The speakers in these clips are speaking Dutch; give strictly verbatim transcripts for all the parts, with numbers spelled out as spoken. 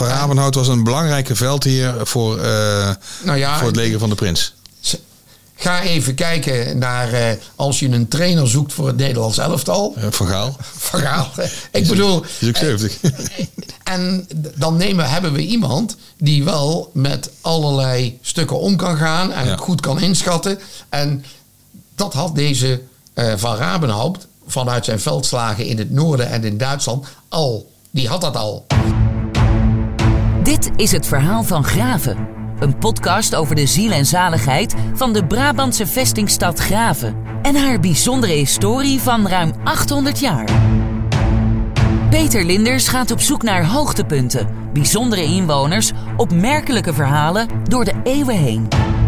Van Rabenhout was een belangrijke veldheer voor, uh, nou ja, voor het leger van de prins. Ga even kijken naar uh, als je een trainer zoekt voor het Nederlands elftal. Uh, Van Gaal. Van Gaal. Ik bedoel... Is ook zeventig. En dan nemen, hebben we iemand die wel met allerlei stukken om kan gaan. En ja. goed kan inschatten. En dat had deze uh, Van Rabenhout vanuit zijn veldslagen in het noorden en in Duitsland al. Die had dat al. Dit is het verhaal van Grave. Een podcast over de ziel en zaligheid van de Brabantse vestingstad Grave en haar bijzondere historie van ruim achthonderd jaar. Peter Linders gaat op zoek naar hoogtepunten, bijzondere inwoners, opmerkelijke verhalen door de eeuwen heen.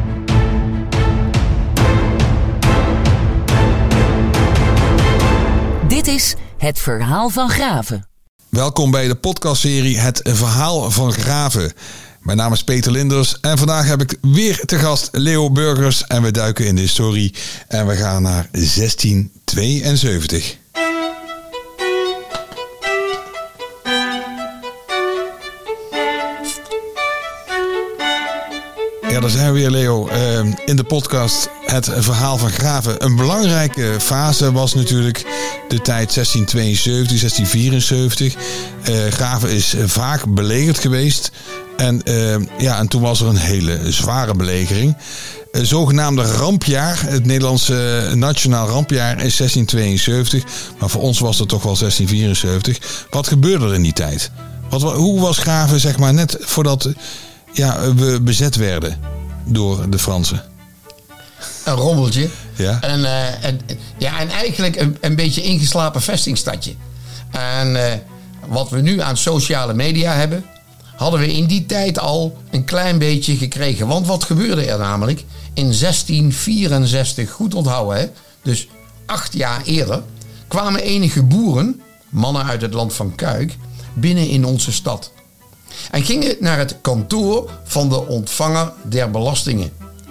Dit is Het Verhaal van Grave. Welkom bij de podcastserie Het Verhaal van Grave. Mijn naam is Peter Linders en vandaag heb ik weer te gast Leo Burgers en we duiken in de historie en we gaan naar zestien tweeënzeventig. Ja, daar zijn we weer, Leo. Uh, in de podcast Het Verhaal van Grave. Een belangrijke fase was natuurlijk de tijd zestien tweeënzeventig, zestien vierenzeventig. Uh, Grave is vaak belegerd geweest. En, uh, ja, en toen was er een hele zware belegering. Een zogenaamde rampjaar. Het Nederlandse nationaal rampjaar is zestien tweeënzeventig. Maar voor ons was het toch wel zestien vierenzeventig. Wat gebeurde er in die tijd? Wat, hoe was Grave, zeg maar, net voordat... Ja, we bezet werden door de Fransen. Een rommeltje. Ja. En, uh, en, ja, en eigenlijk een, een beetje ingeslapen vestingstadje. En uh, wat we nu aan sociale media hebben, hadden we in die tijd al een klein beetje gekregen. Want wat gebeurde er namelijk? In zestien vierenzestig, goed onthouden hè, dus acht jaar eerder, kwamen enige boeren, mannen uit het land van Kuik, binnen in onze stad. En gingen naar het kantoor van de ontvanger der belastingen.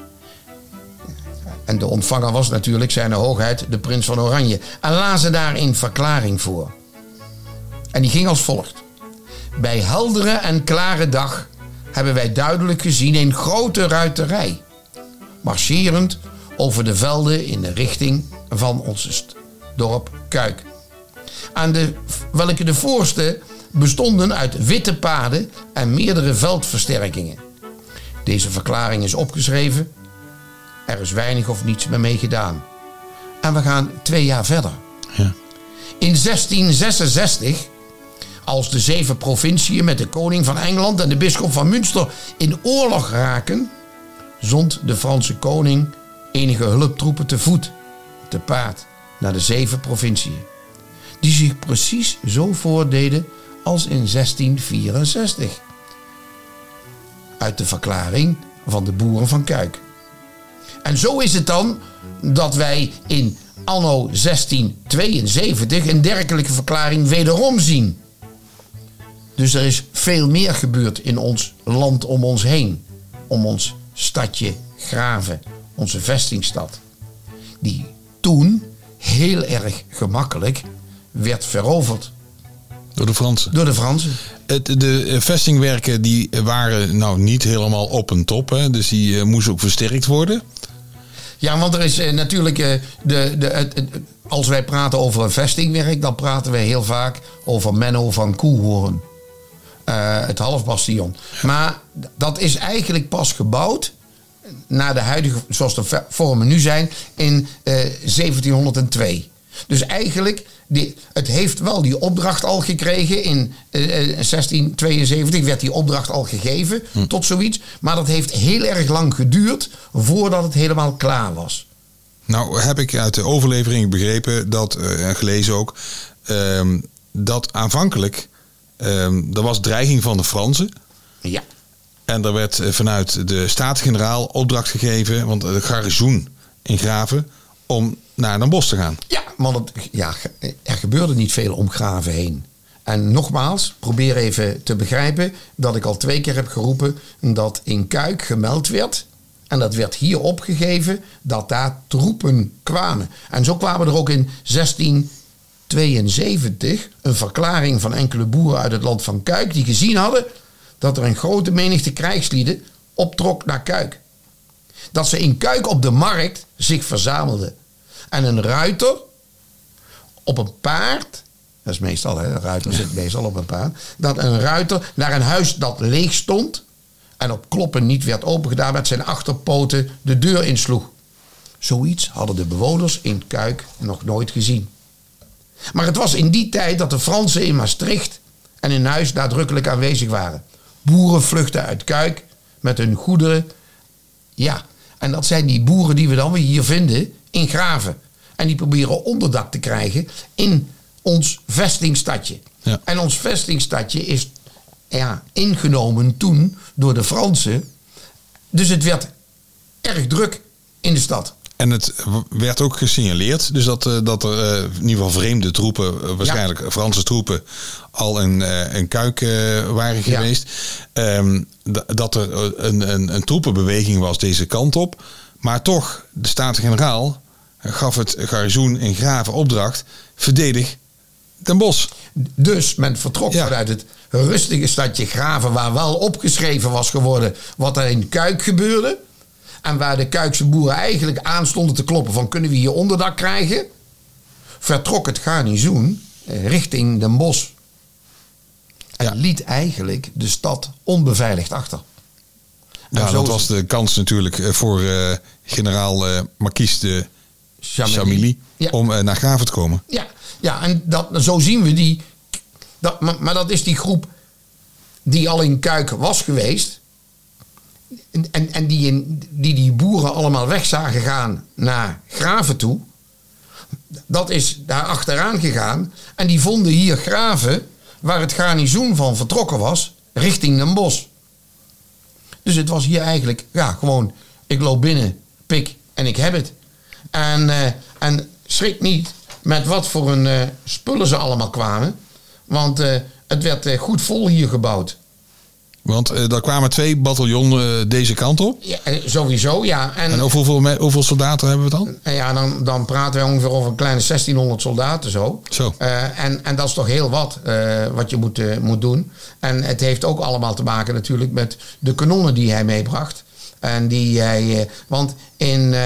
En de ontvanger was natuurlijk zijn hoogheid, de prins van Oranje. En lazen daar een verklaring voor. En die ging als volgt. Bij heldere en klare dag hebben wij duidelijk gezien een grote ruiterij, marcherend over de velden in de richting van ons dorp Kuik. Aan de, welke de voorste bestonden uit witte paarden en meerdere veldversterkingen. Deze verklaring is opgeschreven. Er is weinig of niets meer mee gedaan. En we gaan twee jaar verder. Ja. In zestien zesenzestig, als de zeven provinciën met de koning van Engeland en de bisschop van Münster in oorlog raken, zond de Franse koning enige hulptroepen te voet, te paard, naar de zeven provinciën, die zich precies zo voordeden als in zestien vierenzestig. Uit de verklaring van de boeren van Kuik. En zo is het dan dat wij in anno zestien tweeënzeventig een dergelijke verklaring wederom zien. Dus er is veel meer gebeurd in ons land om ons heen. Om ons stadje Grave, onze vestingstad. Die toen heel erg gemakkelijk werd veroverd. Door de Fransen? Door de Fransen. Het, de vestingwerken die waren nou niet helemaal op en top. Hè? Dus die uh, moesten ook versterkt worden. Ja, want er is uh, natuurlijk... Uh, de, de, het, het, als wij praten over een vestingwerk, dan praten wij heel vaak over Menno van Coehoorn. Uh, het halfbastion. Maar dat is eigenlijk pas gebouwd naar de huidige, zoals de vormen nu zijn, in uh, zeventienhonderdtwee. Dus eigenlijk, die, het heeft wel die opdracht al gekregen. In uh, zestien tweeënzeventig werd die opdracht al gegeven hm. tot zoiets. Maar dat heeft heel erg lang geduurd voordat het helemaal klaar was. Nou heb ik uit de overlevering begrepen, dat uh, gelezen ook, uh, dat aanvankelijk, uh, er was dreiging van de Fransen. Ja. En er werd vanuit de Staten-Generaal opdracht gegeven, want het garnizoen in Grave, om naar Den Bosch te gaan. Ja, want het, ja, er gebeurde niet veel om Grave heen. En nogmaals, probeer even te begrijpen dat ik al twee keer heb geroepen dat in Kuik gemeld werd. En dat werd hier opgegeven dat daar troepen kwamen. En zo kwamen er ook in zestien tweeënzeventig een verklaring van enkele boeren uit het land van Kuik die gezien hadden dat er een grote menigte krijgslieden optrok naar Kuik. Dat ze in Kuik op de markt zich verzamelden. En een ruiter op een paard, dat is meestal, hè, een ruiter zit meestal op een paard, dat een ruiter naar een huis dat leeg stond en op kloppen niet werd opengedaan, met zijn achterpoten de deur insloeg. Zoiets hadden de bewoners in Kuik nog nooit gezien. Maar het was in die tijd dat de Fransen in Maastricht en in Huis nadrukkelijk aanwezig waren. Boeren vluchtten uit Kuik met hun goederen. Ja, en dat zijn die boeren die we dan weer hier vinden in Graven. En die proberen onderdak te krijgen in ons vestingstadje. Ja. En ons vestingstadje is ja, ingenomen toen door de Fransen. Dus het werd erg druk in de stad. En het werd ook gesignaleerd, dus dat, dat er uh, in ieder geval vreemde troepen, waarschijnlijk ja. Franse troepen, al in, uh, in Kuik uh, waren geweest. Ja. Um, d- dat er een, een, een troepenbeweging was deze kant op. Maar toch, de Staten-Generaal gaf het garnizoen in Graven opdracht: verdedig Den Bosch. Dus men vertrok ja. vanuit het rustige stadje Graven, waar wel opgeschreven was geworden wat er in Kuik gebeurde. En waar de Kuikse boeren eigenlijk aan stonden te kloppen van kunnen we hier onderdak krijgen, vertrok het garnizoen richting Den Bosch. En ja. liet eigenlijk de stad onbeveiligd achter. En ja, dat was de kans natuurlijk voor uh, generaal uh, Marquis de Chamilly ja. om uh, naar Graven te komen. Ja, ja en dat, zo zien we die. Dat, maar, maar dat is die groep die al in Kuik was geweest. En, en, en die, in, die die boeren allemaal weg zagen gaan naar Graven toe. Dat is daar achteraan gegaan. En die vonden hier Graven, waar het garnizoen van vertrokken was, richting Den Bosch. Dus het was hier eigenlijk, ja, gewoon, ik loop binnen, pik en ik heb het. En, uh, en schrik niet met wat voor een uh, spullen ze allemaal kwamen. Want uh, het werd uh, goed vol hier gebouwd. Want uh, daar kwamen twee bataljonnen uh, deze kant op? Ja, sowieso, ja. En, en over hoeveel, hoeveel soldaten hebben we dan? Ja, dan, dan praten we ongeveer over een kleine zestienhonderd soldaten zo. zo. Uh, en, en dat is toch heel wat uh, wat je moet, uh, moet doen. En het heeft ook allemaal te maken natuurlijk met de kanonnen die hij meebracht. En die hij... Uh, want in... Uh,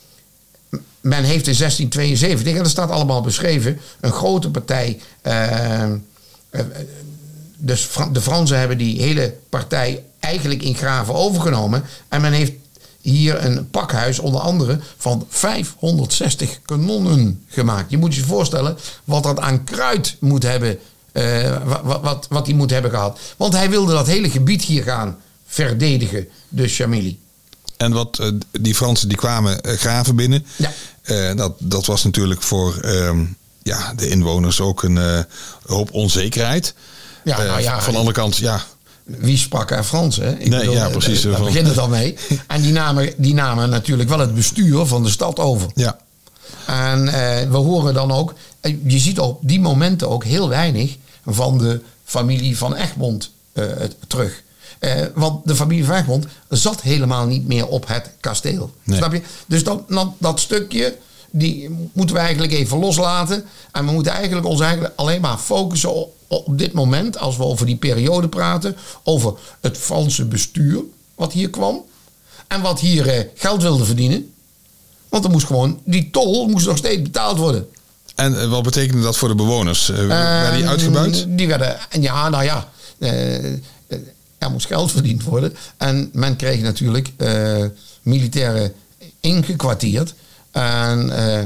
men heeft in zestien tweeënzeventig, en dat staat allemaal beschreven, een grote partij... Uh, uh, Dus de Fransen hebben die hele partij eigenlijk in Graven overgenomen. En men heeft hier een pakhuis onder andere van vijfhonderdzestig kanonnen gemaakt. Je moet je voorstellen wat dat aan kruid moet hebben, uh, wat, wat, wat hij moet hebben gehad. Want hij wilde dat hele gebied hier gaan verdedigen, de Chamilly. En wat uh, die Fransen die kwamen uh, Graven binnen. Ja. Uh, dat, dat was natuurlijk voor uh, ja, de inwoners ook een uh, hoop onzekerheid. Ja, nou ja, uh, van de andere kant, ja. Wie sprak er Frans, hè? Ik nee, bedoel, ja, precies. Daar van... begint het al mee. En die namen, die namen natuurlijk wel het bestuur van de stad over. Ja. En uh, we horen dan ook... Je ziet op die momenten ook heel weinig van de familie van Egmond uh, terug. Uh, want de familie van Egmond zat helemaal niet meer op het kasteel. Nee. Snap je? Dus dat, dat, dat stukje... die moeten we eigenlijk even loslaten. En we moeten eigenlijk ons eigenlijk alleen maar focussen op, op dit moment, als we over die periode praten, over het Franse bestuur wat hier kwam. En wat hier eh, geld wilde verdienen. Want er moest gewoon, die tol moest nog steeds betaald worden. En uh, wat betekende dat voor de bewoners? Uh, werden die uitgebuit? Die werden, ja, nou ja, uh, er moest geld verdiend worden. En men kreeg natuurlijk uh, militairen ingekwartierd. En uh,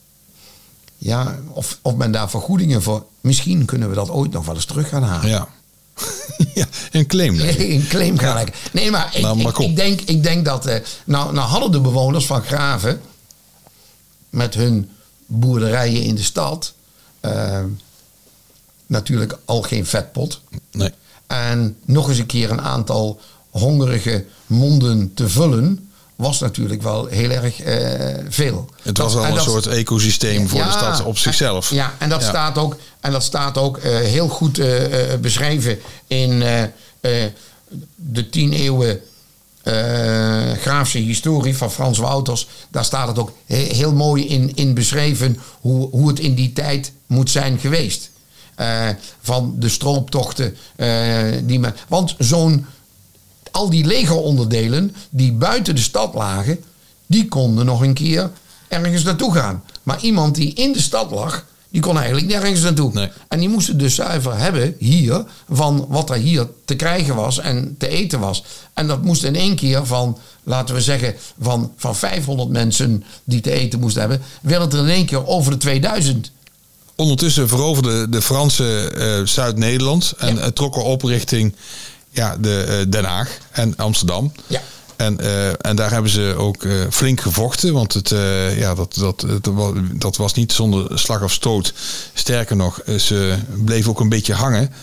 ja, of, of men daar vergoedingen voor... Misschien kunnen we dat ooit nog wel eens terug gaan halen. Ja, ja een claim. Een claim gaan leggen. Nee, maar, ik, nou, maar ik, ik, denk, ik denk dat... Uh, nou, nou hadden de bewoners van Graven... met hun boerderijen in de stad... Uh, natuurlijk al geen vetpot. Nee. En nog eens een keer een aantal hongerige monden te vullen... was natuurlijk wel heel erg uh, veel. Het was wel een dat, soort ecosysteem voor ja, de stad op zichzelf. En, ja, en dat ja. staat ook, en dat staat ook uh, heel goed uh, uh, beschreven in uh, uh, de tien eeuwen uh, Graafse historie van Frans Wouters. Daar staat het ook he- heel mooi in, in beschreven hoe, hoe het in die tijd moet zijn geweest. Uh, van de strooptochten. Uh, die men, want zo'n... Al die legeronderdelen die buiten de stad lagen, die konden nog een keer ergens naartoe gaan. Maar iemand die in de stad lag, die kon eigenlijk nergens naartoe. Nee. En die moesten dus zuiver hebben hier van wat er hier te krijgen was en te eten was. En dat moest in één keer van, laten we zeggen, van, van vijfhonderd mensen die te eten moesten hebben, werd het er in één keer over de tweeduizend. Ondertussen veroverden de Fransen uh, Zuid-Nederland en ja. uh, trokken op richting ja, de, uh, Den Haag en Amsterdam. Ja. En, uh, en daar hebben ze ook uh, flink gevochten. Want het, uh, ja, dat, dat, dat, dat was niet zonder slag of stoot. Sterker nog, ze bleven ook een beetje hangen.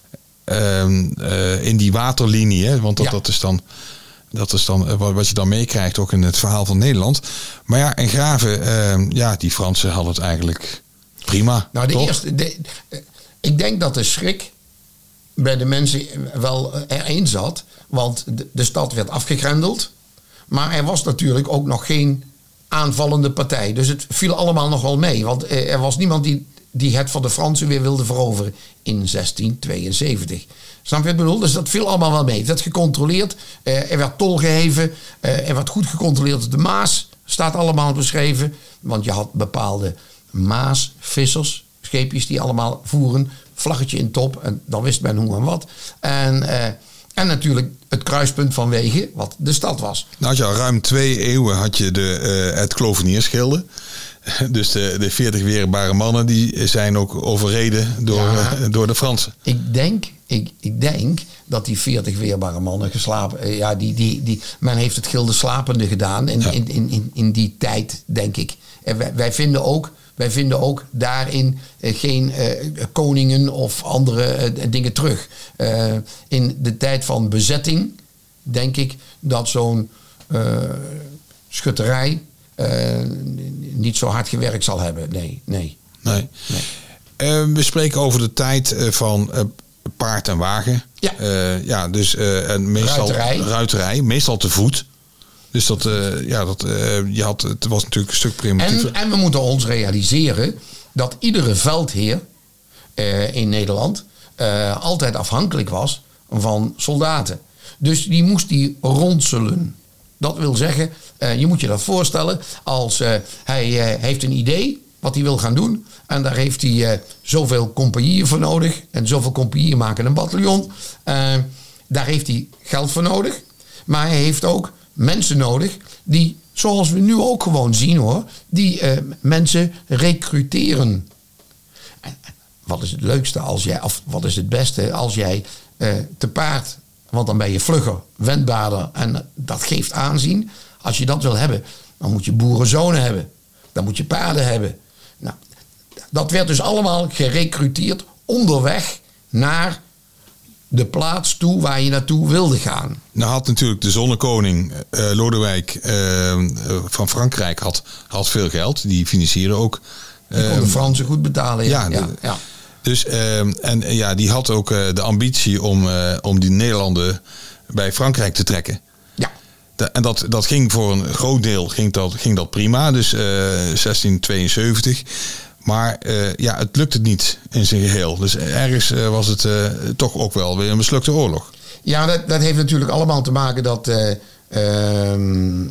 Uh, uh, in die waterlinie. Hè? Want dat, ja. dat is dan, dat is dan uh, wat je dan meekrijgt. Ook in het verhaal van Nederland. Maar ja, en Graven. Uh, ja, die Fransen hadden het eigenlijk prima. Nou, de toch? eerste... De, de, ik denk dat de schrik bij de mensen wel erin zat. Want de, de stad werd afgegrendeld. Maar er was natuurlijk ook nog geen aanvallende partij. Dus het viel allemaal nog wel mee. Want er was niemand die, die het van de Fransen weer wilde veroveren in zestien tweeënzeventig. Snap je wat ik bedoel? Dus dat viel allemaal wel mee. Het werd gecontroleerd. Er werd tol geheven. Er werd goed gecontroleerd. De Maas staat allemaal beschreven. Want je had bepaalde Maasvissers, scheepjes die allemaal voeren. Vlaggetje in top. En dan wist men hoe en wat. En... Uh, En natuurlijk het kruispunt van wegen, wat de stad was. Nou, ja, ruim twee eeuwen had je de, uh, het Kloveniersgilde. Dus de, de veertig weerbare mannen die zijn ook overreden door, ja, uh, door de Fransen. Ik denk, ik, ik denk dat die veertig weerbare mannen geslapen... Uh, ja, die, die, die, men heeft het gilde slapende gedaan in, ja. in, in, in, in die tijd, denk ik. En wij, wij vinden ook... Wij vinden ook daarin uh, geen uh, koningen of andere uh, dingen terug. Uh, in de tijd van bezetting denk ik dat zo'n uh, schutterij uh, niet zo hard gewerkt zal hebben. Nee, nee. nee. nee. Uh, we spreken over de tijd uh, van uh, paard en wagen. Ja, uh, ja dus uh, en meestal ruiterij. ruiterij, meestal te voet. Dus dat, uh, ja, dat, uh, je had, het was natuurlijk een stuk primitiever. En, en we moeten ons realiseren dat iedere veldheer uh, in Nederland uh, altijd afhankelijk was van soldaten. Dus die moest die ronselen. Dat wil zeggen, uh, je moet je dat voorstellen, als uh, hij uh, heeft een idee wat hij wil gaan doen. En daar heeft hij uh, zoveel compagnieën voor nodig. En zoveel compagnieën maken een bataljon. Uh, daar heeft hij geld voor nodig. Maar hij heeft ook mensen nodig die, zoals we nu ook gewoon zien hoor, die uh, mensen recruteren. En wat is het leukste als jij, of wat is het beste als jij uh, te paard, want dan ben je vlugger, wendbaarder en dat geeft aanzien. Als je dat wil hebben, dan moet je boerenzonen hebben. Dan moet je paarden hebben. Nou, dat werd dus allemaal gerecruiteerd onderweg naar de plaats toe waar je naartoe wilde gaan. Nou had natuurlijk de zonnekoning uh, Lodewijk uh, van Frankrijk had, had veel geld. Die financierde ook. Uh, die kon de Fransen goed betalen. Ja, ja, de, ja. Dus uh, en uh, ja, die had ook uh, de ambitie om, uh, om die Nederlanden bij Frankrijk te trekken. Ja. De, en dat, dat ging voor een groot deel ging dat, ging dat prima. Dus uh, zestien tweeënzeventig. Maar uh, ja, het lukte niet in zijn geheel. Dus ergens uh, was het uh, toch ook wel weer een mislukte oorlog. Ja, dat, dat heeft natuurlijk allemaal te maken dat Uh, um,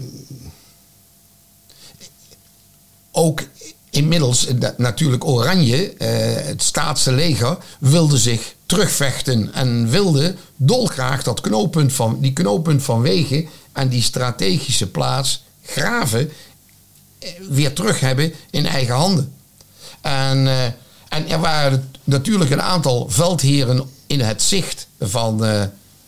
ook inmiddels dat, natuurlijk Oranje, uh, het Staatse leger, wilde zich terugvechten. En wilde dolgraag dat knooppunt van, die knooppunt van wegen en die strategische plaats Graven weer terug hebben in eigen handen. En, uh, en er waren natuurlijk een aantal veldheren in het zicht van, uh,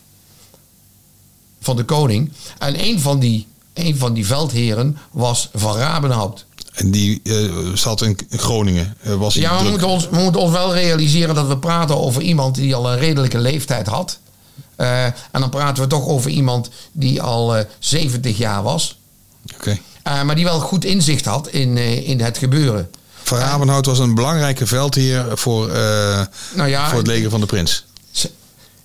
van de koning. En een van die, een van die veldheren was Van Rabenhaupt. En die uh, zat in Groningen. Uh, was ja, we moeten, ons, we moeten ons wel realiseren dat we praten over iemand die al een redelijke leeftijd had. Uh, en dan praten we toch over iemand die al uh, zeventig jaar was. Okay. Uh, maar die wel goed inzicht had in, uh, in het gebeuren. Van Rabenhaupt was een belangrijke veldheer voor, uh, nou ja, voor het leger van de prins.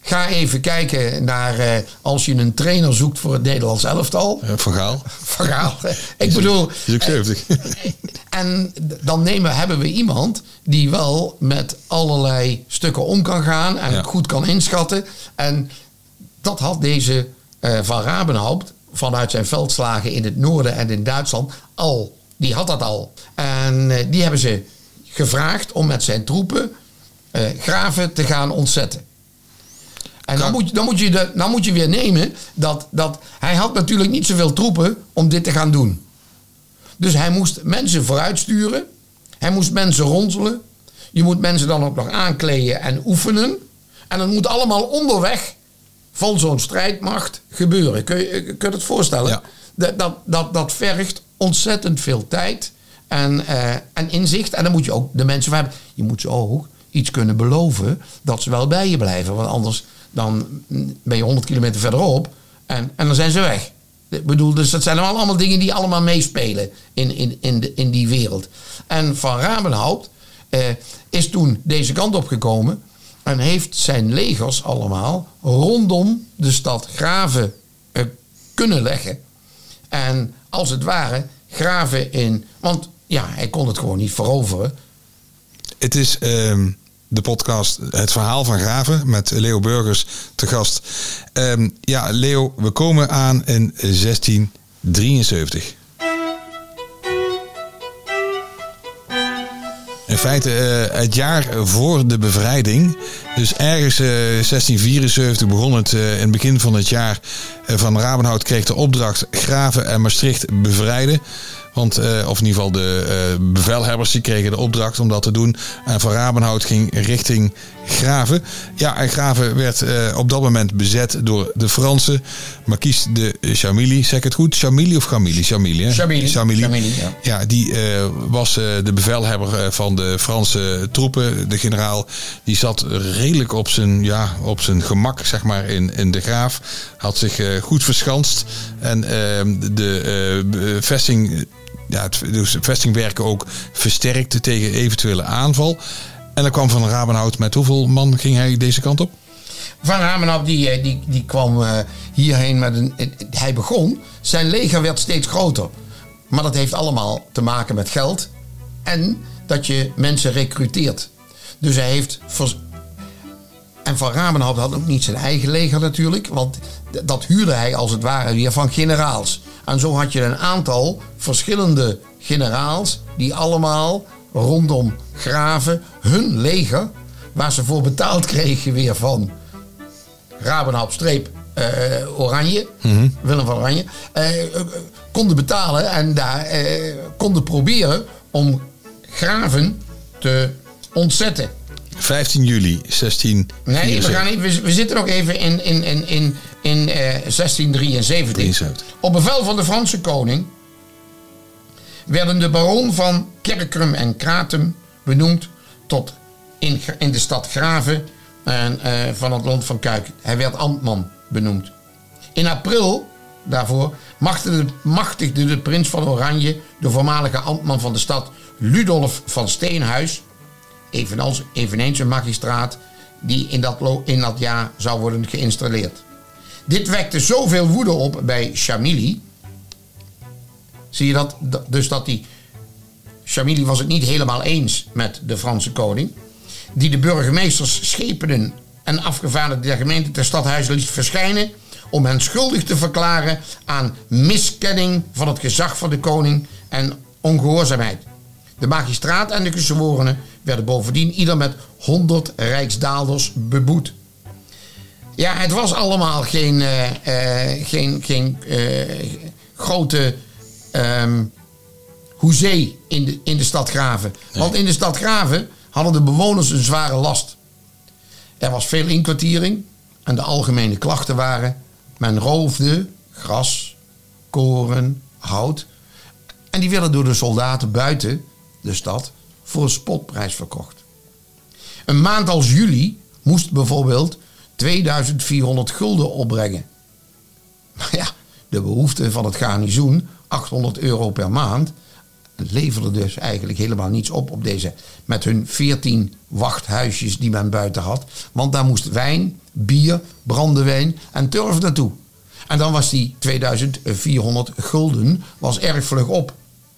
ga even kijken naar uh, als je een trainer zoekt voor het Nederlands elftal. Uh, Van Gaal. Van Gaal. Ik bedoel... is ook zeventig. En dan nemen, hebben we iemand die wel met allerlei stukken om kan gaan en ja. goed kan inschatten. En dat had deze uh, Van Rabenhaupt vanuit zijn veldslagen in het noorden en in Duitsland al. Die had dat al. En uh, die hebben ze gevraagd om met zijn troepen uh, Graven te gaan ontzetten. En dan moet, dan, moet je de, dan moet je weer nemen dat, dat hij had natuurlijk niet zoveel troepen om dit te gaan doen. Dus hij moest mensen vooruitsturen. Hij moest mensen ronselen. Je moet mensen dan ook nog aankleden en oefenen. En dat moet allemaal onderweg van zo'n strijdmacht gebeuren. Kun je, kun je het voorstellen? Ja. Dat, dat, dat, dat vergt ontzettend veel tijd en, uh, en inzicht. En dan moet je ook de mensen hebben. Je moet ze ook iets kunnen beloven dat ze wel bij je blijven. Want anders dan ben je honderd kilometer verderop en, en dan zijn ze weg. Ik bedoel, dus dat zijn allemaal dingen die allemaal meespelen in, in, in, de, in die wereld. En Van Rabenhaupt uh, is toen deze kant op gekomen en heeft zijn legers allemaal rondom de stad Graven uh, kunnen leggen. En als het ware Graven in... Want ja, hij kon het gewoon niet veroveren. Het is um, de podcast Het Verhaal van Graven met Leo Burgers te gast. Um, ja, Leo, we komen aan in zestien drieënzeventig. In feite uh, het jaar voor de bevrijding. Dus ergens uh, zestien vierenzeventig begon het uh, in het begin van het jaar. Uh, Van Rabenhaupt kreeg de opdracht Graven en Maastricht bevrijden. Want, uh, of in ieder geval de uh, bevelhebbers die kregen de opdracht om dat te doen. En Van Rabenhaupt ging richting Graven. Ja, en Graven werd uh, op dat moment bezet door de Fransen. Marquis de Chamilly, zeg ik het goed? Chamilly of Chamilly? Chamilly, hè? Chamilly. Chamilly. Chamilly, ja. Ja, die uh, was uh, de bevelhebber uh, van de Franse troepen. De generaal, die zat redelijk op zijn, ja, op zijn gemak, zeg maar, in, in de Graaf. Had zich uh, goed verschanst. En uh, de uh, vesting... Ja, het dus vestingwerken ook versterkte tegen eventuele aanval. En dan kwam Van Rabenhaupt met hoeveel man ging hij deze kant op? Van Rabenhaupt die, die, die kwam uh, hierheen met een... Hij begon, zijn leger werd steeds groter. Maar dat heeft allemaal te maken met geld. En dat je mensen recruteert. Dus hij heeft... Vers- en Van Rabenhaupt had ook niet zijn eigen leger natuurlijk. Want dat huurde hij als het ware weer van generaals. En zo had je een aantal verschillende generaals die allemaal rondom Graven hun leger, waar ze voor betaald kregen weer van Rabenhaupt streep uh, Oranje, mm-hmm. Willem van Oranje, uh, uh, konden betalen en daar uh, konden proberen om Graven te ontzetten. vijftien juli zestien vierenzeventig. Nee, we, gaan even, we, we zitten nog even in, in, in, in, in uh, zestien drieënzeventig. drieënzeventig. Op bevel van de Franse koning werden de baron van Kerkrum en Kratum benoemd tot in, in de stad Graven en, uh, van het land van Kuik. Hij werd ambtman benoemd. In april daarvoor machtigde, machtigde de prins van Oranje de voormalige ambtman van de stad Ludolf van Steenhuis, evenals, eveneens een magistraat die in dat, in dat jaar zou worden geïnstalleerd. Dit wekte zoveel woede op bij Chamilly. Zie je dat? Dus dat die... Chamilly was het niet helemaal eens met de Franse koning, die de burgemeesters, schepenen en afgevaardigden der gemeente ter stadhuizen liet verschijnen om hen schuldig te verklaren aan miskenning van het gezag van de koning en ongehoorzaamheid. De magistraat en de gezworenen werden bovendien ieder met honderd rijksdaalders beboet. Ja, het was allemaal geen, uh, uh, geen, geen uh, grote um, hoezee in de, in de stad Graven. Nee. Want in de stad Graven hadden de bewoners een zware last. Er was veel inkwartiering en de algemene klachten waren: men roofde gras, koren, hout. En die werden door de soldaten buiten de stad voor een spotprijs verkocht. Een maand als juli moest bijvoorbeeld tweeduizend vierhonderd gulden opbrengen. Maar ja, de behoefte van het garnizoen, achthonderd euro per maand. leverde dus eigenlijk helemaal niets op op deze, met hun veertien wachthuisjes die men buiten had. Want daar moest wijn, bier, brandewijn en turf naartoe. En dan was die tweeduizend vierhonderd gulden was erg vlug op.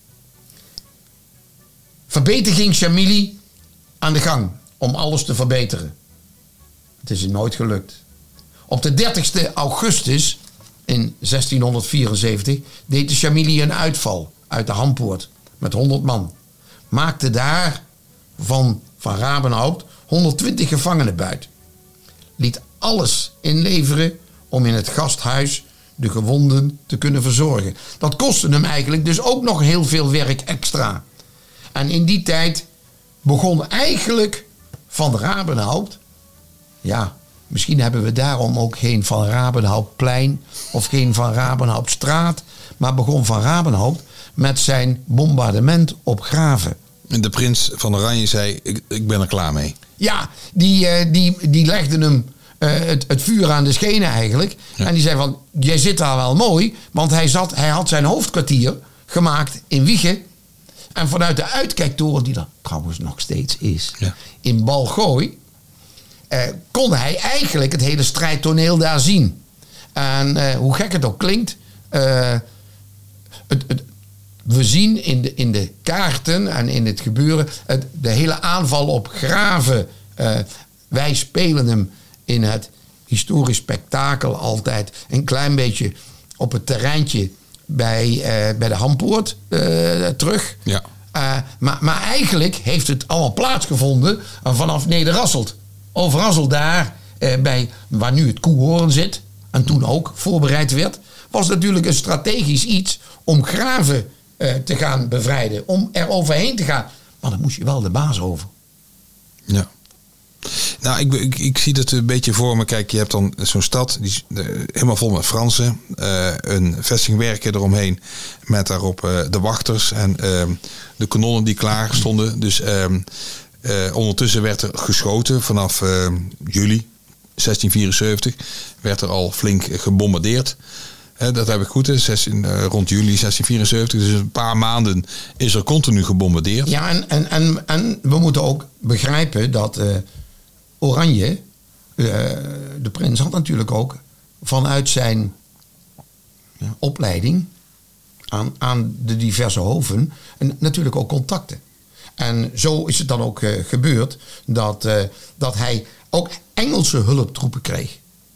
Verbeter ging Chamilly aan de gang om alles te verbeteren. Het is hem nooit gelukt. Op de dertigste augustus in zestienhonderdvierenzeventig deed de Chamilly een uitval uit de Hampoort met honderd man. Maakte daar van Van Rabenhaupt honderdtwintig gevangenen buit. Liet alles inleveren om in het gasthuis de gewonden te kunnen verzorgen. Dat kostte hem eigenlijk dus ook nog heel veel werk extra. En in die tijd begon eigenlijk Van Rabenhaupt, ja, misschien hebben we daarom ook geen Van Rabenhauptplein of geen Van Rabenhauptstraat, maar begon Van Rabenhaupt met zijn bombardement op Graven. En de prins van Oranje zei, ik, ik ben er klaar mee. Ja, die, uh, die, die legde hem uh, het, het vuur aan de schenen eigenlijk. Ja. En die zei van, jij zit daar wel mooi, want hij, zat, hij had zijn hoofdkwartier gemaakt in Wijchen. En vanuit de uitkijktoren, die er trouwens nog steeds is, ja. in Balgooi, uh, kon hij eigenlijk het hele strijdtoneel daar zien. En uh, hoe gek het ook klinkt, uh, het, het, we zien in de, in de kaarten en in het gebeuren het, de hele aanval op Graven. Uh, wij spelen hem in het historisch spektakel altijd een klein beetje op het terreintje bij, uh, bij de Hampoort uh, terug. Ja. Uh, maar, maar eigenlijk heeft het allemaal plaatsgevonden vanaf Nederrasselt. Overrasselt daar, uh, bij, waar nu het Koehoorn zit, en toen ook voorbereid werd, was natuurlijk een strategisch iets om Graven uh, te gaan bevrijden. Om er overheen te gaan. Maar dan moest je wel de baas over. Ja. Nou, ik, ik, ik zie dat een beetje voor me. Kijk, je hebt dan zo'n stad, die is uh, helemaal vol met Fransen. Uh, een vestingwerken eromheen met daarop uh, de wachters en uh, de kanonnen die klaar stonden. Dus uh, uh, ondertussen werd er geschoten vanaf uh, juli zestien vierenzeventig. Werd er al flink gebombardeerd. Uh, dat heb ik goed, zestien, uh, rond juli zestien vierenzeventig. Dus een paar maanden is er continu gebombardeerd. Ja, en, en, en, en we moeten ook begrijpen dat Uh, Oranje, uh, de prins had natuurlijk ook vanuit zijn ja, opleiding aan, aan de diverse hoven en natuurlijk ook contacten. En zo is het dan ook uh, gebeurd dat, uh, dat hij ook Engelse hulptroepen kreeg.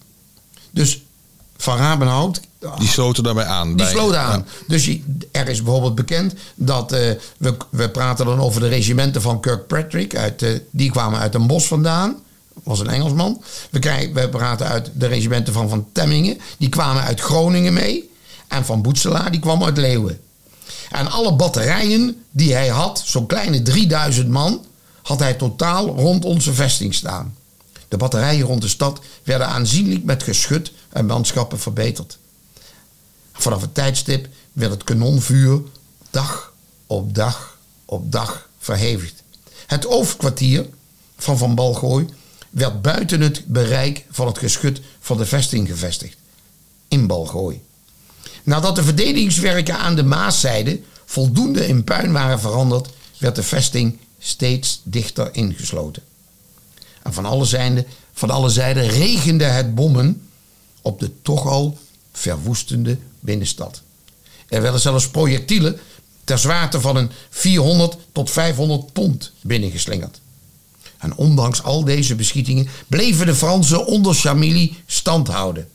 Dus Van Rabenhaupt, die sloten daarbij aan. Die bij, sloten aan. Ja. Dus er is bijvoorbeeld bekend dat uh, we, we praten dan over de regimenten van Kirkpatrick. Uit, uh, die kwamen uit een bos vandaan. Was een Engelsman. We, krijgen, we praten uit de regimenten van Van Temmingen. Die kwamen uit Groningen mee. En Van Boetselaar, die kwam uit Leeuwen. En alle batterijen die hij had, zo'n kleine drieduizend man, had hij totaal rond onze vesting staan. De batterijen rond de stad werden aanzienlijk met geschut en manschappen verbeterd. Vanaf het tijdstip werd het kanonvuur dag op dag op dag verhevigd. Het hoofdkwartier van Van Balgooi werd buiten het bereik van het geschut van de vesting gevestigd. In Balgooi. Nadat de verdedigingswerken aan de Maaszijde voldoende in puin waren veranderd, werd de vesting steeds dichter ingesloten. En van alle zijden, van alle zijden regende het bommen op de toch al verwoestende binnenstad. Er werden zelfs projectielen ter zwaarte van een vierhonderd tot vijfhonderd pond binnengeslingerd. En ondanks al deze beschietingen bleven de Fransen onder Chamilly stand houden.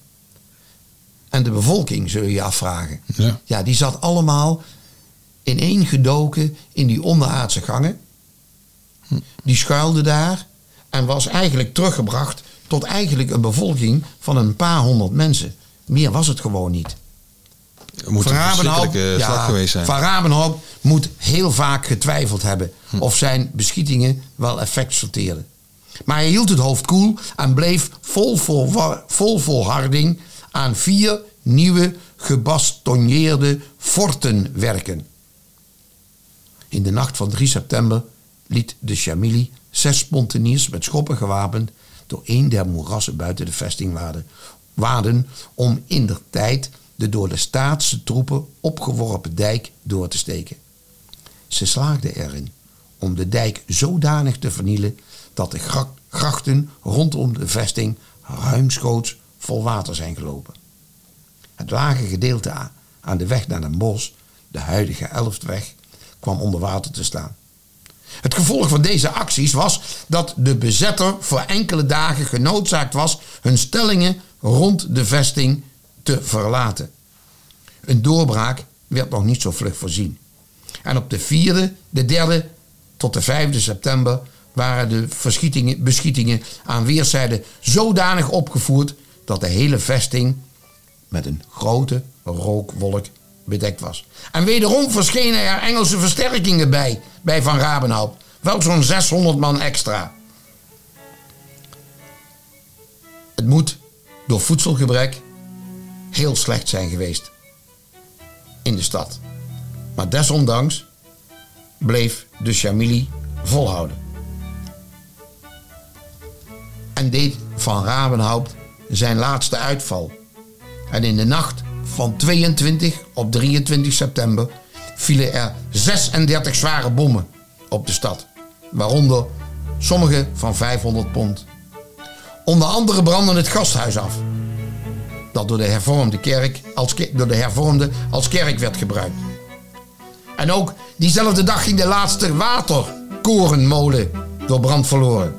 En de bevolking, zul je je afvragen. Ja. ja, die zat allemaal ineengedoken in die onderaardse gangen. Die schuilde daar en was eigenlijk teruggebracht tot eigenlijk een bevolking van een paar honderd mensen. Meer was het gewoon niet. Het moet een verschrikkelijke slag ja, geweest zijn. Van Rabenhaupt moet heel vaak getwijfeld hebben hm. of zijn beschietingen wel effect sorteerden. Maar hij hield het hoofd koel en bleef vol, vol, vol volharding aan vier nieuwe gebastonneerde forten werken. In de nacht van drie september liet de Chamilly zes spontaniers met schoppen gewapend door een der moerassen buiten de vesting waden, waden om indertijd de door de Staatse troepen opgeworpen dijk door te steken. Ze slaagden erin om de dijk zodanig te vernielen dat de gra- grachten rondom de vesting ruimschoots vol water zijn gelopen. Het lage gedeelte aan de weg naar Den Bosch, de huidige Elftweg, kwam onder water te staan. Het gevolg van deze acties was dat de bezetter voor enkele dagen genoodzaakt was hun stellingen rond de vesting te verlaten. Een doorbraak werd nog niet zo vlug voorzien. En op de vierde, de derde tot de vijfde september waren de verschietingen, beschietingen aan weerszijden zodanig opgevoerd dat de hele vesting met een grote rookwolk bedekt was. En wederom verschenen er Engelse versterkingen bij, bij Van Rabenhaupt. Wel zo'n zeshonderd man extra. Het moet door voedselgebrek heel slecht zijn geweest in de stad. Maar desondanks bleef de Chamilly volhouden. En deed Van Rabenhaupt zijn laatste uitval. En in de nacht van tweeëntwintig op drieëntwintig september vielen er zesendertig zware bommen op de stad. Waaronder sommige van vijfhonderd pond. Onder andere brandde het gasthuis af. Dat door de hervormde kerk als, door de hervormde als kerk werd gebruikt. En ook diezelfde dag ging de laatste waterkorenmolen door brand verloren.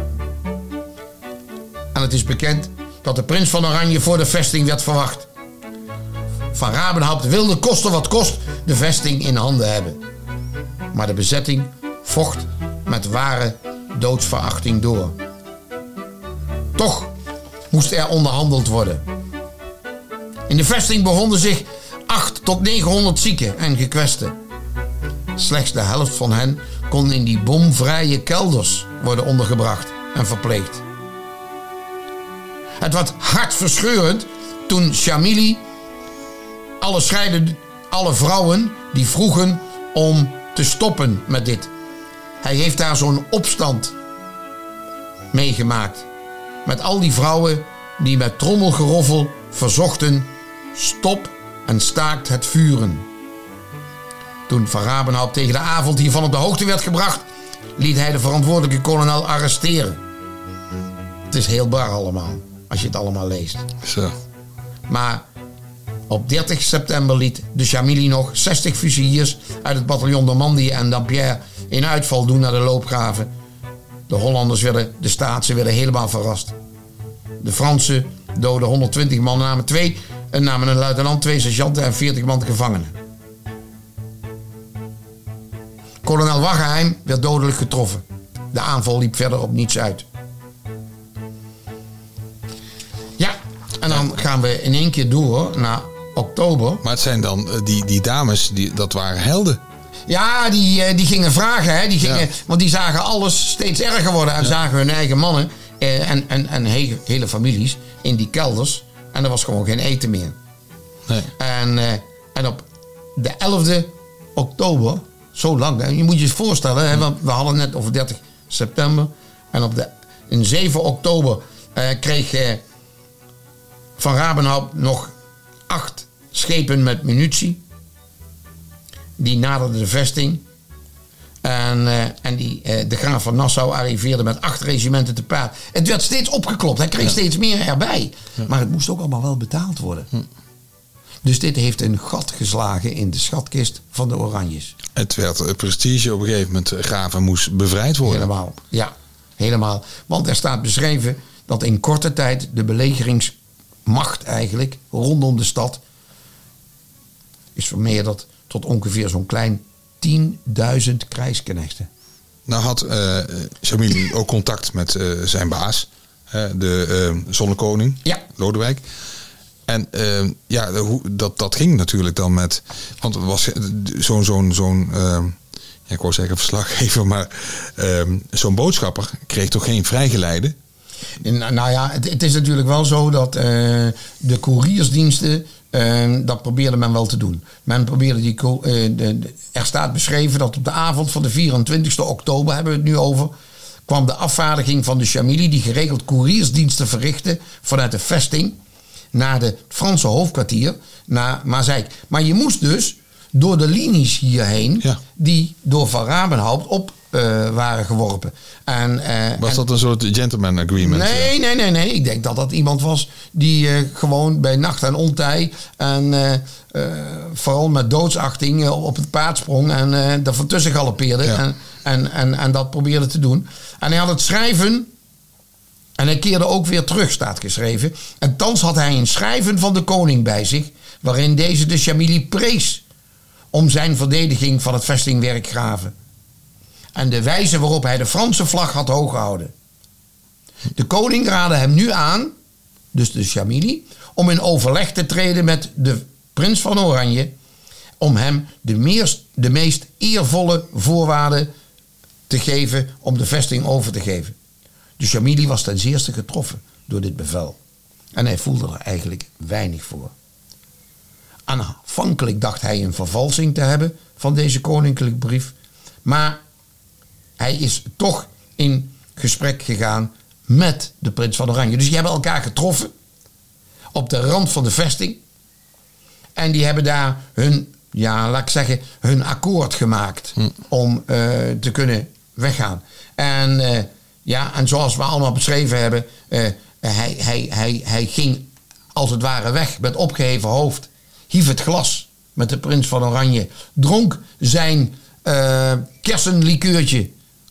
En het is bekend dat de prins van Oranje voor de vesting werd verwacht. Van Rabenhaupt wilde koste wat kost de vesting in handen hebben. Maar de bezetting vocht met ware doodsverachting door. Toch moest er onderhandeld worden. In de vesting bevonden zich acht tot negenhonderd zieken en gekwesten. Slechts de helft van hen kon in die bomvrije kelders worden ondergebracht en verpleegd. Het was hartverscheurend toen Chamilly alle, scheiden, alle vrouwen die vroegen om te stoppen met dit. Hij heeft daar zo'n opstand meegemaakt. Met al die vrouwen die met trommelgeroffel verzochten: stop en staakt het vuren. Toen Van Rabenhaupt tegen de avond hiervan op de hoogte werd gebracht, liet hij de verantwoordelijke kolonel arresteren. Het is heel bar allemaal, als je het allemaal leest. Zo. Maar op dertig september liet de Chamilly nog zestig fusiliers uit het bataljon Normandie en Dampierre in uitval doen naar de loopgraven. De Hollanders werden, de Staatsen werden helemaal verrast. De Fransen doden honderdtwintig man, namen, twee, namen een luitenant, twee sergeanten en veertig man gevangenen. Kolonel Waggeheim werd dodelijk getroffen. De aanval liep verder op niets uit. Ja, en dan gaan we in één keer door naar oktober. Maar het zijn dan uh, die, die dames, die, dat waren helden. Ja, die, die gingen vragen. Hè? Die gingen, Ja. Want die zagen alles steeds erger worden. En ja. zagen hun eigen mannen eh, en, en, en hele, hele families in die kelders. En er was gewoon geen eten meer. Nee. En, eh, en op de elfde oktober, zo lang. Hè? Je moet je eens voorstellen. Hè? We, we hadden net over dertig september. En op de, in zeven oktober eh, kreeg eh, Van Rabenhaupt nog acht schepen met munitie. Die naderden de vesting. En, uh, en die, uh, de graaf van Nassau arriveerde met acht regimenten te paard. Het werd steeds opgeklopt. Hij kreeg ja. steeds meer erbij. Ja. Maar het moest ook allemaal wel betaald worden. Hm. Dus dit heeft een gat geslagen in de schatkist van de Oranjes. Het werd prestige op een gegeven moment. Graven moest bevrijd worden. Helemaal, ja. Helemaal. Want er staat beschreven dat in korte tijd de belegeringsmacht eigenlijk rondom de stad is vermeerderd tot ongeveer zo'n klein tienduizend krijgsknechten. Nou had uh, Chamilly ook contact met uh, zijn baas, uh, de uh, zonnekoning, ja. Lodewijk. En uh, ja, de, dat, dat ging natuurlijk dan met, want het was zo'n, zo'n, zo'n uh, ja, ik wou zeggen verslaggever, maar uh, zo'n boodschapper kreeg toch geen vrijgeleide? Nou ja, het, het is natuurlijk wel zo dat uh, de koeriersdiensten, Uh, dat probeerde men wel te doen. Men probeerde die. Uh, de, de, er staat beschreven dat op de avond van de vierentwintigste oktober, hebben we het nu over, kwam de afvaardiging van de Chamilly, die geregeld koeriersdiensten verrichtte vanuit de vesting naar het Franse hoofdkwartier, naar Maaseik. Maar je moest dus door de linies hierheen, Ja. die door Van Rabenhaupt op uh, waren geworpen. En, uh, Was en, dat een soort gentleman agreement? Nee, nee, nee, nee. Ik denk dat dat iemand was die uh, gewoon bij nacht en ontij en uh, uh, vooral met doodsachting uh, op het paard sprong en uh, er van tussen galoppeerde Ja. en, en, en, en dat probeerde te doen. En hij had het schrijven en hij keerde ook weer terug, staat geschreven. En thans had hij een schrijven van de koning bij zich, waarin deze de Chamilly prees om zijn verdediging van het vestingwerk Grave. En de wijze waarop hij de Franse vlag had hooggehouden. De koning raadde hem nu aan, dus de Chamilly, om in overleg te treden met de prins van Oranje, om hem de, meest, de meest eervolle voorwaarden te geven om de vesting over te geven. De Chamilly was ten zeerste getroffen door dit bevel. En hij voelde er eigenlijk weinig voor. Aanvankelijk dacht hij een vervalsing te hebben van deze koninklijke brief, maar hij is toch in gesprek gegaan met de prins van Oranje. Dus die hebben elkaar getroffen op de rand van de vesting. En die hebben daar hun, ja, laat ik zeggen, hun akkoord gemaakt hm. om uh, te kunnen weggaan. En, uh, ja, en zoals we allemaal beschreven hebben, uh, hij, hij, hij, hij ging als het ware weg met opgeheven hoofd, hief het glas met de prins van Oranje, dronk zijn uh, kersenlikeurtje,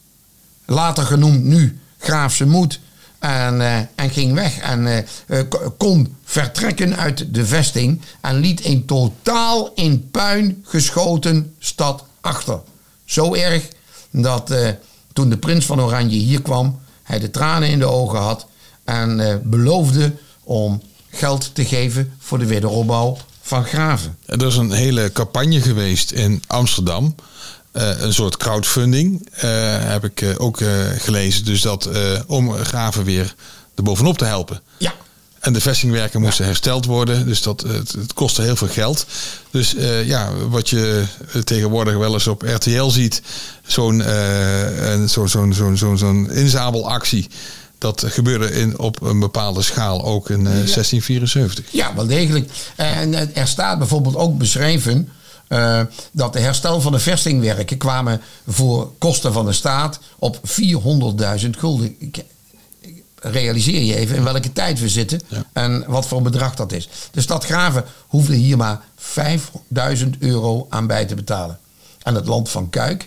later genoemd nu Graafse Moed, en, uh, en ging weg en uh, uh, kon vertrekken uit de vesting en liet een totaal in puin geschoten stad achter. Zo erg dat uh, toen de prins van Oranje hier kwam, hij de tranen in de ogen had en uh, beloofde om geld te geven voor de wederopbouw van Grave. Er is een hele campagne geweest in Amsterdam. Uh, een soort crowdfunding uh, heb ik uh, ook uh, gelezen. Dus dat uh, om Grave weer erbovenop te helpen. Ja. En de vestingwerken moesten ja. hersteld worden. Dus dat, het, het kostte heel veel geld. Dus uh, ja, wat je tegenwoordig wel eens op R T L ziet. Zo'n, uh, zo'n, zo'n, zo'n, zo'n, zo'n inzamelactie. Dat gebeurde in, op een bepaalde schaal ook in uh, zestien vierenzeventig. Ja, wel degelijk. En er staat bijvoorbeeld ook beschreven Uh, dat de herstel van de vestingwerken kwamen voor kosten van de staat op vierhonderdduizend gulden. Ik, ik, realiseer je even in welke tijd we zitten ja. en wat voor een bedrag dat is. De stad Grave hoefde hier maar vijfduizend euro aan bij te betalen. En het Land van Kuik,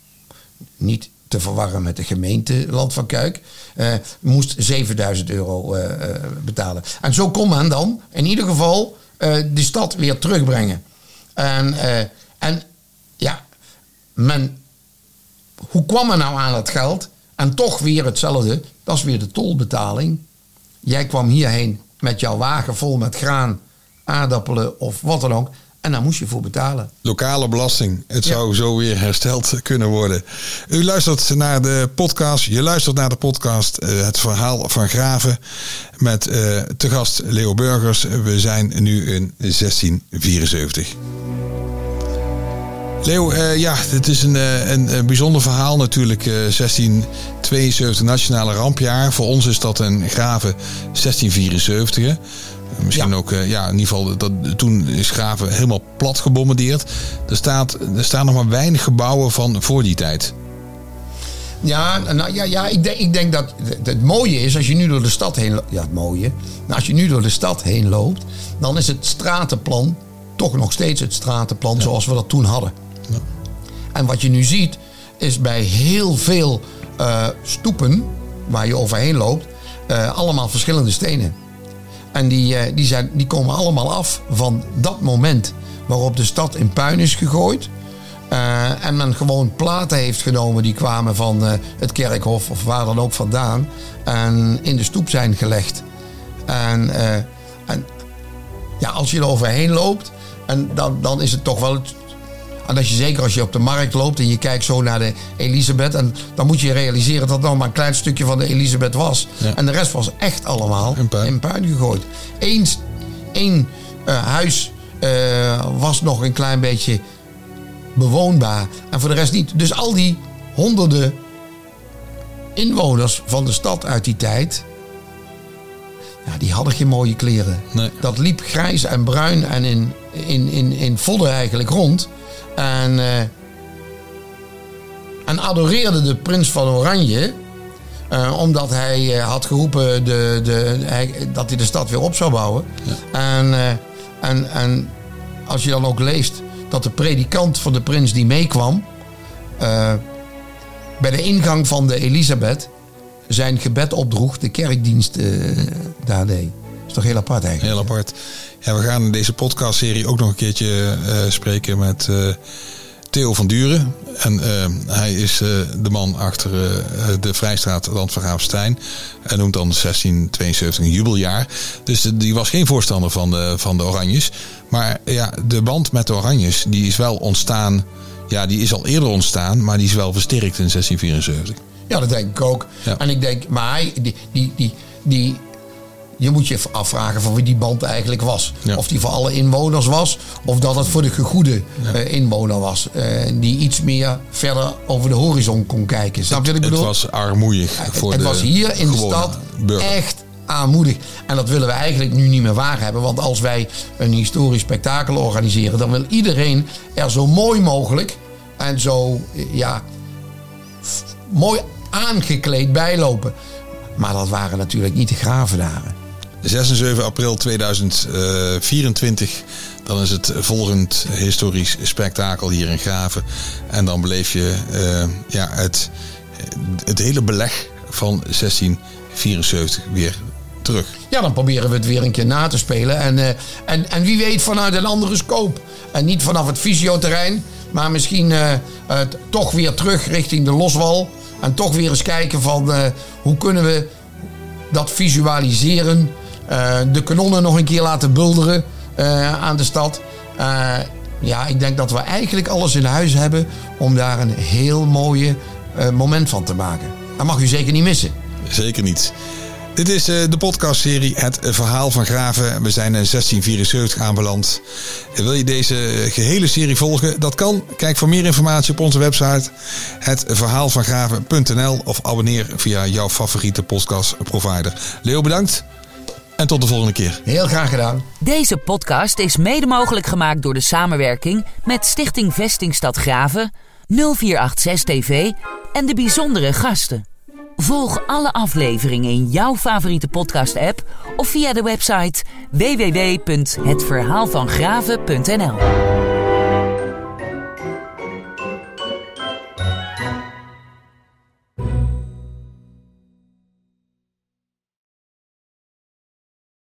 niet te verwarren met de gemeente Land van Kuik, uh, moest zevenduizend euro uh, uh, betalen. En zo kon men dan in ieder geval uh, de stad weer terugbrengen. En, uh, en ja, men, hoe kwam men nou aan dat geld? En toch weer hetzelfde, dat is weer de tolbetaling. Jij kwam hierheen met jouw wagen vol met graan, aardappelen of wat dan ook. En daar moest je voor betalen. Lokale belasting. Het zou ja. zo weer hersteld kunnen worden. U luistert naar de podcast. Je luistert naar de podcast uh, Het Verhaal van Grave. Met uh, te gast Leo Burgers. We zijn nu in zestien vierenzeventig. Leo, uh, ja, het is een, een, een bijzonder verhaal natuurlijk. Uh, zestien tweeënzeventig nationale rampjaar. Voor ons is dat een Grave zestien vierenzeventig. Hè? Misschien ja. ook, ja, in ieder geval, dat, toen is Grave helemaal plat gebombardeerd. Er, staat, er staan nog maar weinig gebouwen van voor die tijd. Ja, nou, ja, ja ik, denk, ik denk dat het, het mooie is, als je nu door de stad heen loopt. Ja, het mooie. Nou, als je nu door de stad heen loopt, dan is het stratenplan toch nog steeds het stratenplan ja. zoals we dat toen hadden. Ja. En wat je nu ziet, is bij heel veel uh, stoepen waar je overheen loopt, uh, allemaal verschillende stenen. En die, die, zijn, die komen allemaal af van dat moment waarop de stad in puin is gegooid. Uh, en men gewoon platen heeft genomen die kwamen van uh, het kerkhof of waar dan ook vandaan. En in de stoep zijn gelegd. En, uh, en ja, als je er overheen loopt, en dan, dan is het toch wel... Het, en als je, zeker als je op de markt loopt en je kijkt zo naar de Elisabeth, en dan moet je realiseren dat het nog maar een klein stukje van de Elisabeth was. Ja. En de rest was echt allemaal in puin, in puin gegooid. Eén, één uh, huis uh, was nog een klein beetje bewoonbaar en voor de rest niet. Dus al die honderden inwoners van de stad uit die tijd, ja, die hadden geen mooie kleren. Nee. Dat liep grijs en bruin en in, in, in, in vodden eigenlijk rond. En, uh, en adoreerde de prins van Oranje. Uh, omdat hij uh, had geroepen de, de, hij, dat hij de stad weer op zou bouwen. Ja. En, uh, en, en als je dan ook leest dat de predikant van de prins die meekwam... Uh, bij de ingang van de Elisabeth zijn gebed opdroeg, de kerkdienst uh, daar deed. Dat is toch heel apart eigenlijk. Heel apart. Ja, we gaan in deze podcastserie ook nog een keertje uh, spreken met uh, Theo van Duren. En uh, hij is uh, de man achter uh, de Vrijstraat Land van Graafstein. Hij noemt dan zestien tweeënzeventig een jubeljaar. Dus uh, die was geen voorstander van de, van de Oranjes. Maar ja, de band met de Oranjes die is wel ontstaan... Ja, die is al eerder ontstaan, maar die is wel versterkt in zestien vierenzeventig. Ja, dat denk ik ook. Ja. En ik denk, maar hij, die, die, die, die, je moet je afvragen van wie die band eigenlijk was. Ja. Of die voor alle inwoners was, of dat het voor de gegoede ja. uh, inwoner was. Uh, die iets meer verder over de horizon kon kijken. Snap je wat ik bedoel? Het was armoedig ja, voor het, de Het was hier in de stad burger. Echt aanmoedig. En dat willen we eigenlijk nu niet meer waar hebben. Want als wij een historisch spektakel organiseren, dan wil iedereen er zo mooi mogelijk en zo ja, f- mooi aangekleed bijlopen. Maar dat waren natuurlijk niet de gravendagen. zes en zeven april tweeduizend vierentwintig. Dan is het volgend historisch spektakel hier in Graven. En dan beleef je uh, ja, het, het hele beleg van zestien vierenzeventig weer terug. Ja, dan proberen we het weer een keer na te spelen. En, uh, en, en wie weet vanuit een andere scope. En niet vanaf het fysioterrein. Maar misschien uh, uh, toch weer terug richting de Loswal. En toch weer eens kijken van uh, hoe kunnen we dat visualiseren. Uh, de kanonnen nog een keer laten bulderen uh, aan de stad. Uh, ja, ik denk dat we eigenlijk alles in huis hebben om daar een heel mooie uh, moment van te maken. Dat mag u zeker niet missen. Zeker niet. Dit is uh, de podcastserie Het Verhaal van Graven. We zijn in zestien vierenzeventig aanbeland. Wil je deze gehele serie volgen? Dat kan. Kijk voor meer informatie op onze website het verhaal van graven punt n l of abonneer via jouw favoriete podcastprovider. Leo, bedankt. En tot de volgende keer. Heel graag gedaan. Deze podcast is mede mogelijk gemaakt door de samenwerking met Stichting Vestingstad Graven, nul vier acht zes T V en de bijzondere gasten. Volg alle afleveringen in jouw favoriete podcast-app of via de website w w w punt het verhaal van graven punt n l.